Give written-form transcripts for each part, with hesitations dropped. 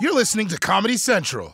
You're listening to Comedy Central.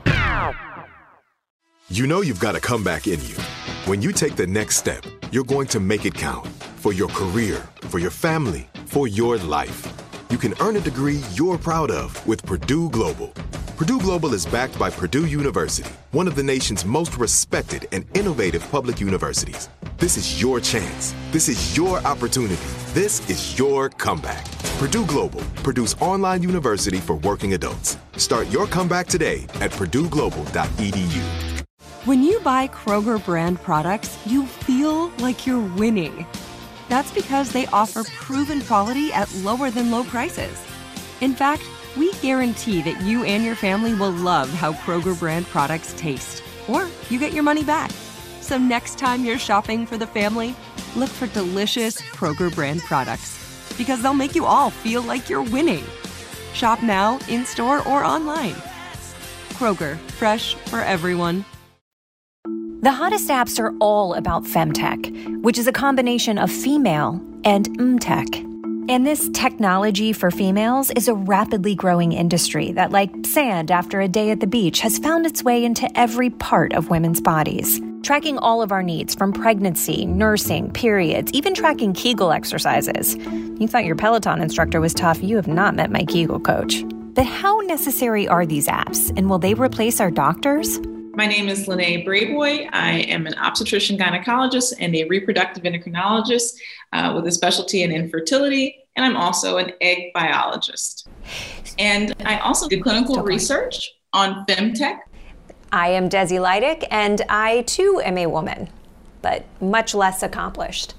You know you've got a comeback in you. When you take the next step, you're going to make it count. For your career, for your family, for your life. You can earn a degree you're proud of with Purdue Global. Purdue Global is backed by Purdue University, one of the nation's most respected and innovative public universities. This is your chance. This is your opportunity. This is your comeback. Purdue Global, Purdue's online university for working adults. Start your comeback today at purdueglobal.edu. When you buy Kroger brand products, you feel like you're winning. That's because they offer proven quality at lower than low prices. In fact, we guarantee that you and your family will love how Kroger brand products taste, or you get your money back. So next time you're shopping for the family, look for delicious Kroger brand products, because they'll make you all feel like you're winning. Shop now, in-store, or online. Kroger, fresh for everyone. The hottest apps are all about femtech, which is a combination of female and tech. And this technology for females is a rapidly growing industry that, like sand after a day at the beach, has found its way into every part of women's bodies. Tracking all of our needs from pregnancy, nursing, periods, even tracking Kegel exercises. You thought your Peloton instructor was tough. You have not met my Kegel coach. But how necessary are these apps, and will they replace our doctors? My name is Lene Brayboy. I am an obstetrician gynecologist and a reproductive endocrinologist with a specialty in infertility, and I'm also an egg biologist. And I also do clinical research on femtech. I am Desi Leidick, and I too am a woman, but much less accomplished.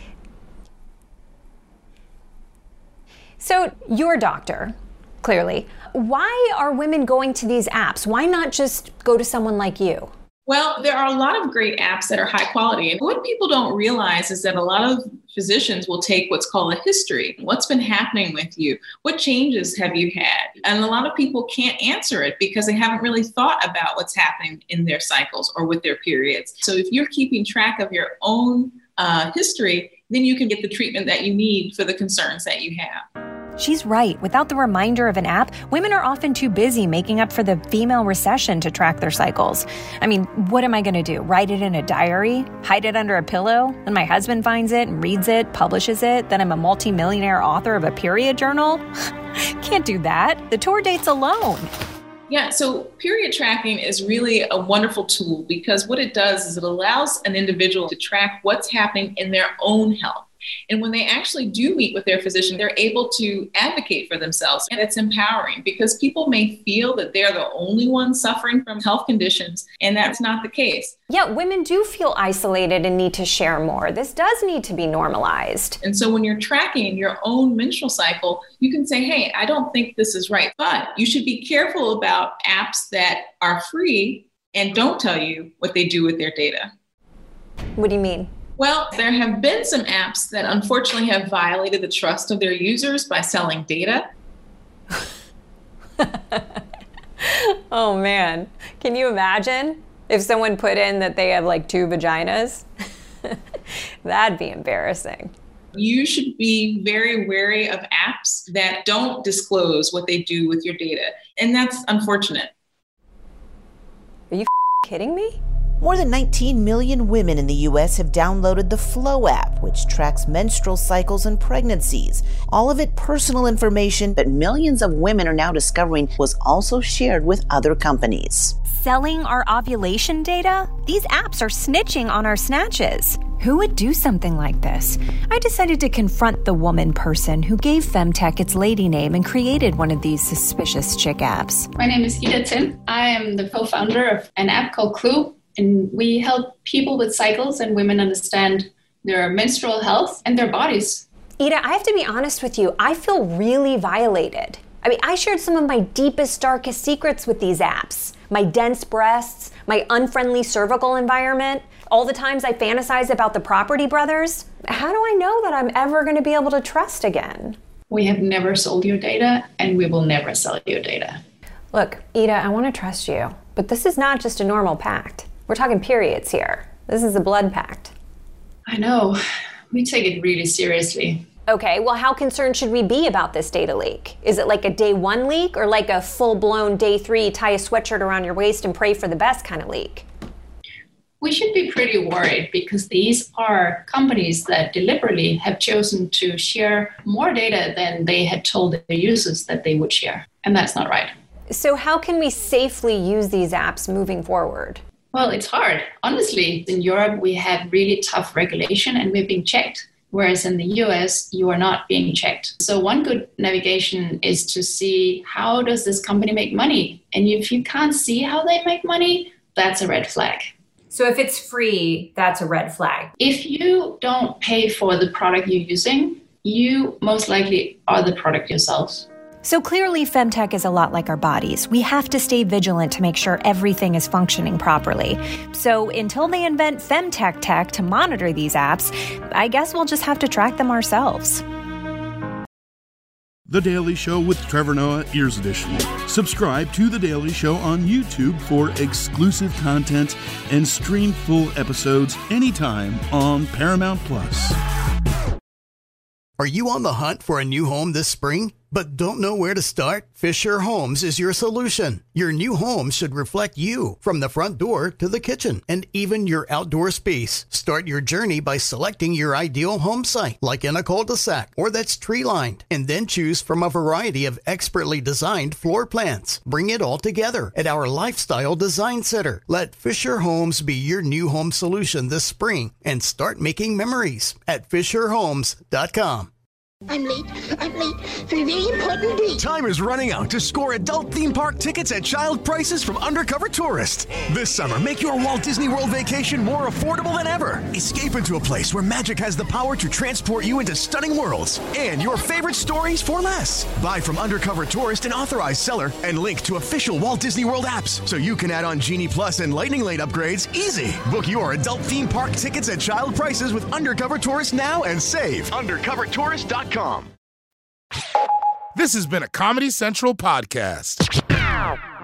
So you're a doctor, clearly. Why are women going to these apps? Why not just go to someone like you? Well, there are a lot of great apps that are high quality. And what people don't realize is that a lot of physicians will take what's called a history. What's been happening with you? What changes have you had? And a lot of people can't answer it because they haven't really thought about what's happening in their cycles or with their periods. So if you're keeping track of your own history, then you can get the treatment that you need for the concerns that you have. She's right. Without the reminder of an app, women are often too busy making up for the female recession to track their cycles. I mean, what am I going to do? Write it in a diary? Hide it under a pillow? Then my husband finds it and reads it, publishes it. Then I'm a multimillionaire author of a period journal? Can't do that. The tour dates alone. Yeah, so period tracking is really a wonderful tool because what it does is it allows an individual to track what's happening in their own health. And when they actually do meet with their physician, they're able to advocate for themselves. And it's empowering because people may feel that they're the only ones suffering from health conditions, and that's not the case. Yeah, women do feel isolated and need to share more. This does need to be normalized. And so when you're tracking your own menstrual cycle, you can say, hey, I don't think this is right. But you should be careful about apps that are free and don't tell you what they do with their data. What do you mean? Well, there have been some apps that unfortunately have violated the trust of their users by selling data. Oh man, can you imagine if someone put in that they have like 2 vaginas? That'd be embarrassing. You should be very wary of apps that don't disclose what they do with your data. And that's unfortunate. Are you kidding me? More than 19 million women in the U.S. have downloaded the Flow app, which tracks menstrual cycles and pregnancies. All of it personal information, but millions of women are now discovering was also shared with other companies. Selling our ovulation data? These apps are snitching on our snatches. Who would do something like this? I decided to confront the woman person who gave Femtech its lady name and created one of these suspicious chick apps. My name is Ida Tin. I am the co-founder of an app called Clue. And we help people with cycles and women understand their menstrual health and their bodies. Ida, I have to be honest with you. I feel really violated. I mean, I shared some of my deepest, darkest secrets with these apps. My dense breasts, my unfriendly cervical environment, all the times I fantasize about the Property Brothers. How do I know that I'm ever going to be able to trust again? We have never sold your data, and we will never sell your data. Look, Ida, I want to trust you, but this is not just a normal pact. We're talking periods here. This is a blood pact. I know. We take it really seriously. Okay, well, how concerned should we be about this data leak? Is it like a day 1 leak or like a full-blown day 3, tie a sweatshirt around your waist and pray for the best kind of leak? We should be pretty worried because these are companies that deliberately have chosen to share more data than they had told their users that they would share. And that's not right. So how can we safely use these apps moving forward? Well, it's hard. Honestly, in Europe, we have really tough regulation and we're being checked. Whereas in the US, you are not being checked. So one good navigation is to see how does this company make money? And if you can't see how they make money, that's a red flag. So if it's free, that's a red flag. If you don't pay for the product you're using, you most likely are the product yourselves. So clearly, femtech is a lot like our bodies. We have to stay vigilant to make sure everything is functioning properly. So until they invent femtech tech to monitor these apps, I guess we'll just have to track them ourselves. The Daily Show with Trevor Noah, Ears Edition. Subscribe to The Daily Show on YouTube for exclusive content and stream full episodes anytime on Paramount+. Are you on the hunt for a new home this spring, but don't know where to start? Fisher Homes is your solution. Your new home should reflect you, from the front door to the kitchen, and even your outdoor space. Start your journey by selecting your ideal home site, like in a cul-de-sac or that's tree-lined, and then choose from a variety of expertly designed floor plans. Bring it all together at our Lifestyle Design Center. Let Fisher Homes be your new home solution this spring and start making memories at FisherHomes.com. I'm late for a very important date. Time is running out to score adult theme park tickets at child prices from Undercover Tourist. This summer, make your Walt Disney World vacation more affordable than ever. Escape into a place where magic has the power to transport you into stunning worlds and your favorite stories for less. Buy from Undercover Tourist, an authorized seller, and link to official Walt Disney World apps so you can add on Genie Plus and Lightning Lane upgrades easy. Book your adult theme park tickets at child prices with Undercover Tourist now and save. UndercoverTourist.com. This has been a Comedy Central podcast.